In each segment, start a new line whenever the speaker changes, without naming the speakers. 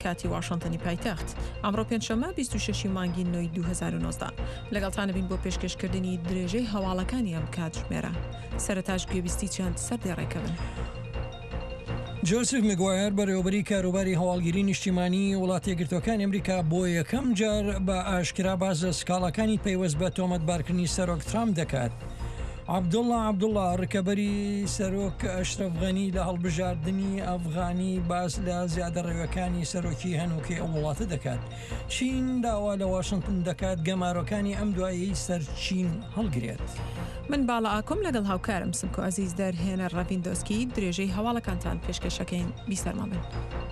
کاتی واشنتنی پایتەخت ئەمڕۆ پێنجشەممە 26 مانگی نۆی 2019 لەگەڵتانە بین بۆ پێشکەشکردنی درێژەی هەواڵەکانی ئەم کاتژمێرە سەرەتاش گوێبیستی چەند سەردێڕێکەبن.
جۆزف مگوایر بەڕێوەبەری کاروباری هەواڵگیری نیشتیمانی وڵاتە یەکگرتووەکانی ئەمریکا بۆ یەکەم جار بە ئاشکرا باز لە سکاڵەکانی پەیوەست بە تۆمەتبارکردنی سەرۆک ترامپ دەکات. عەبدوڵڵا ڕکەبەری سەرۆک ئەشرەف غەنی لە هەڵبژاردننی ئەفغانی باز لە زیادە ڕێوەکانی سەرۆکی هەنووکەی ئەو وڵاتە دەکات. چین داوا لە واشنتن دەکات گەمارۆکانی ئەم دوایی سەر چین هەڵگرێت.
من باڵا ئاکۆم لەگەڵ هاوکارم سمکۆ ئەزیز دەرهێنە ڕەڤیندۆسکی درێژەی هەواڵەکانتان پێشکەشەکەین بیسەرمامن.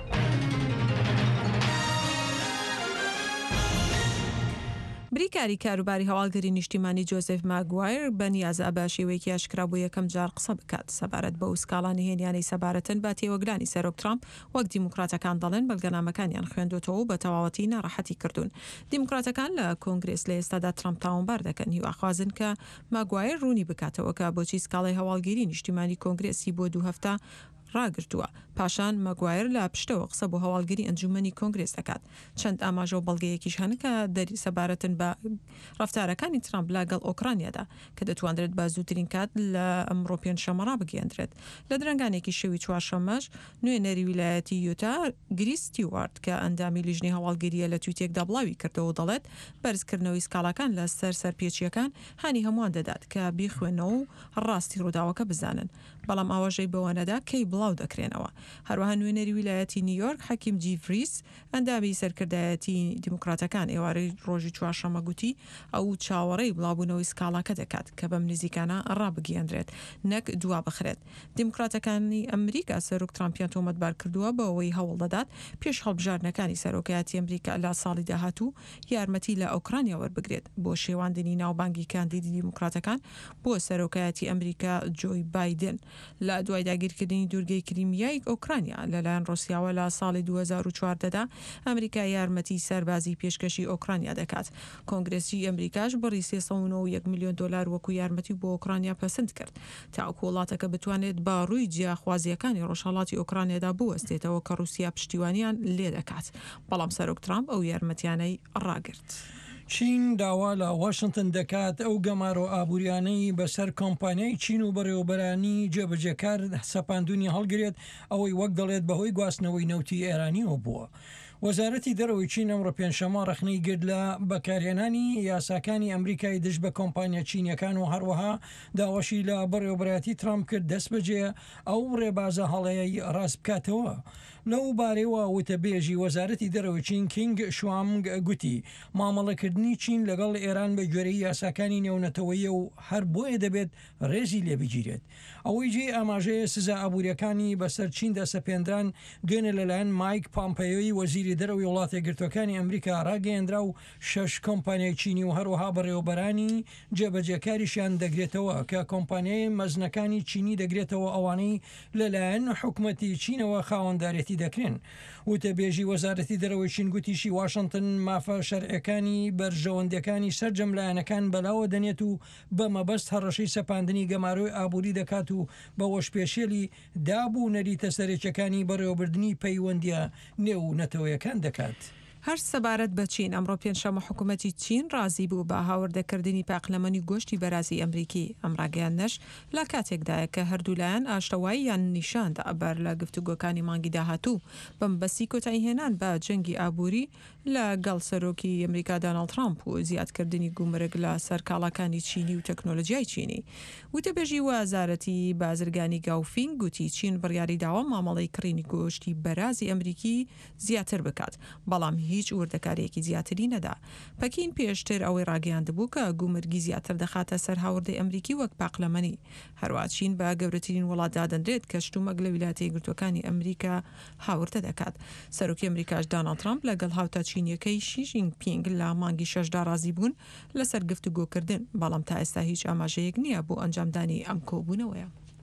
بریکاری کاروباری هەواڵگەری نیشتیمانی جۆزف ماگوایر بەنیازە بە شێوەیەکی ئاشکرا بۆ یەکەم جار قسە بکات سەبارەت بە ئوسکاڵانی هێنیانەی سەبارەتن بە تێوەگرانی سەرۆک ترامپ وەک دیموکراتەکان دەڵێن بەڵگەنامەکانیان خوێندوتەوە بە تەواوەتی ناڕەحەتی کردوون. دیموکراتەکان لە کۆنگرێس لە ئێستادا ترامپ تاوانبار دەکەن هیواخوازن کە ماگوایر ڕوونی بکاتەوە کە بۆچی سکاڵی هەواڵگیری نیشتیمانی کۆنگرێسی بۆ 2 هەفتە ڕاگرتووە. پاشان مەگوایر لە پشتەوە قسە بۆ هەواڵگیری ئەنجومەنی کۆنگرێس دەکات. چەند ئاماژە و بەڵگەیەکیش هەن کە دەری سەبارەتن بە ڕەفتارەکانی ترامپ لەگەڵ ئۆکرانیادا کە دەتوانرێت بە زووترین کات لە ئەمڕۆ پێنجشەممە ڕابگەیەندرێت. لە درەنگانێکی شەوی چوارشەممەش نوێنەری ویلایەتی یوتا گریس ستیوارت کە ئەندامی لیژنەی هەواڵگیریە لە تویتێکدا بڵاوی کردەوە دەڵێت بەرزکردنەوەی سکاڵەکان لە سەرپێچیەکان هانی هەمووان دەدات کە بیخوێنەوە و ڕاستی ڕووداوەکە بزانن. بەڵام ئاواژەی بەوانەدا کەی بڵاو دەکرێنەوە. هەروەها نوێنەری ویلایەتی نیویۆرک حەکیم جیفریس ئەندامی سەرکردایەتی دیموکراتەکان ئێوارەی ڕۆژی چوارشەممە گوتی ئەو چاوەڕێی بڵاوبوونەوەی سکاڵاکە دەکات کە بەم نزیکانە ڕابگەیەندرێت نەک دوا بخرێت. دیموکراتەکانی ئەمریکا سەرۆک ترامپیان تۆمەتبار کردووە بە ئەوەی هەوڵ دەدات پێش هەڵبژاردنەکانی سەرۆکایەتی ئەمریکا لە ساڵی داهاتوو یارمەتی لە ئۆکرانیا وەربگرێت بۆ شێواندنی ناوبانگی کاندیدی دیموکراتەکان بۆ سەرۆکایەتی ئەمریکا جۆی بایدن لە دوای داگیرکردنی دوورگەی کریمیای ئۆکرانیا لەلایەن ڕۆسیاوە لە ساڵی 2014دا ئەمریکا یارمەتی سەربازی پێشکەشی ئۆکرانیا دەکات. کۆنگرێسی ئەمریکاش بڕی 391 میلیۆن دلار وەکو یارمەتی بۆ ئۆکرانیا پەسەند کرد تاکو وڵاتەکە بتوانێت بە ڕووی جیاخوازیەکانی ڕۆژهەڵاتی ئۆکرانیادا بوەستێتەوە کە رووسیا پشتیوانیان لێ دەکات. بەڵام سەرۆک ترامپ ئەو یارمەتیانەی ڕاگرت.
چین داوا لە واشنتن دەکات ئەو گەمارۆ ئابوووریانەی بەسەر کۆمپانیای چین و بەڕێوەبەرانی جێبەجێکار سەپاندونی هەڵگرێت ئەوەی وەک دەڵێت بەهۆی گواستنەوەی نەوتی ئێرانیەوە بووە. وەزارەتی دەرەوەی چین ئەمڕۆ پێنجشەممە ڕەخنەی گرت لە بەکارهێنانی یاساکانی ئەمریکای دژ بە کۆمپانیا چینیەکان و هەروەها داوەشی لە بەڕێوەبەراتی ترامپ کرد دەست بەجێ ئەو ڕێبازە هەڵەیەی ڕاست بکاتەوە. لەو بارەوە وتەبێژی وەزارەتی دەرەوەی چین کینگ شوامگ گوتی مامەڵەکردنی چین لەگەڵ ئێران بە گوێرەی یاساکانی نێونەتەوەیە و هەر بۆیە دەبێت ڕێزی لێبگیرێت. ئەوەی جێ ئاماژەیە سزا ئابوووریەکانی بەسەر چین دەسەپێنران دوێنێ لەلایەن مایک پامپەیۆی وەزیری دەرەوەی وڵاتە یەکگرتووەکانی ئەمریکا ڕاگەیەندرا و 6 کۆمپانیای چینی و هەروەها بەڕێوەبەرانی جێبەجێکاریشیان دەگرێتەوە کە کۆمپانیای مەزنەکانی چینی دەگرێتەوە ئەوانەی لەلایەن حکوومەتی چینەوە خاوەنددارێتی دەکرێن. وتەبێژی وەزارەتی دەرەوەی چین گوتیشی واشنتن مافە شەرعەکانی بەرژەوەندەکانی سەرجەملایەنەکان بەلاوە دەنێت و بە مەبەست هەڕەشەی سەپاندنی گەمارۆی ئابووری دەکات و بە وەشپێشێلی دابوو نەریتە سەرێکەکانی بەڕێوەبردننی پەیوەندیە نێو نەتەوەیەکان دەکات.
هەر سەبارەت بە چین ئەمڕۆ پێنجشەممە حکوومەتی چین ڕازی بوو بە هاوردەکردنی پاقلەمەنی گۆشتی بەرازی ئەمریکی ئەمڕاگەیاندنەش لە کاتێکدایە کە هەردوولایەن ئاشتەوایی یان نیشاندا ئەبەر لە گفتوگۆکانی مانگی داهاتوو بەمبەستی کۆتایی هێنان بە جەنگی ئابووری لە گەڵ سەرۆکی ئەمریکا دۆناڵد ترامپ و زیادکردنی گومرگ لە سەرکاڵەکانی چینی و تەکنۆلۆژیای چینی. وتەبێژی وەزارەتی بازرگانی گاوفینگ گوتی چین بڕیاری داوە مامەڵەی کڕینی گۆشتی بەرازی ئەمریکی زیاتر بکات بەڵام هیچ وردەکارێکی زیاتری نەدا. پەکین پێشتر ئەوەی ڕاگەیاندبوو کە گومرگی زیاتر دەخاتە سەر هاوردەی ئەمریکی وەک پاقلەمەنی. هەروە چین بە گەورەترین وڵات دادەنرێت کە شتومەک لە ویلایەتە یەکگرتووەکانی ئەمریکا هاوردە دەکات. سەرۆکی ئەمریکاش دۆناڵد ترامپ لەگەڵ هاوتا چینیەکەی شی جینپینگ لە مانگی 6دا ڕازی بوون لەسەر گفتوگۆکردن بەڵام تا ئێستا هیچ ئاماژەیەک نییە بۆ ئەنجامدانی ئەم کۆبوونەوەیە.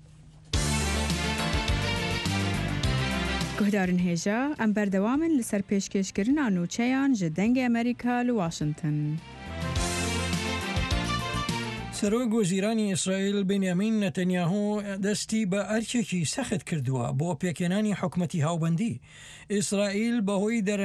گهدارن هێژە ئەم بەردەوامن لەسەر پێشکەشکردن ناوچەیان ji dengê ئەمریکا li Washington.
سەرۆک وەزیرانی ئیسرائیل بنیامین نەتەنیاهو دەستی بە ئەرکێکی سەخت کردووە بۆ پێکێنانی حکومەتی هاوبەندی. ئیسرائیل بەهۆی